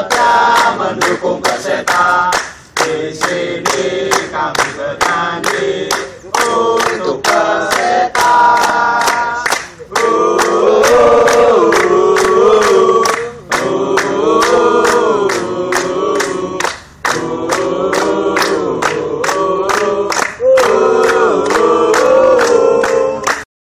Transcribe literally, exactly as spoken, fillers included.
setia mendukung peserta. Di sini kami bernyanyi untuk peserta. Uh, uh, uh, uh, uh.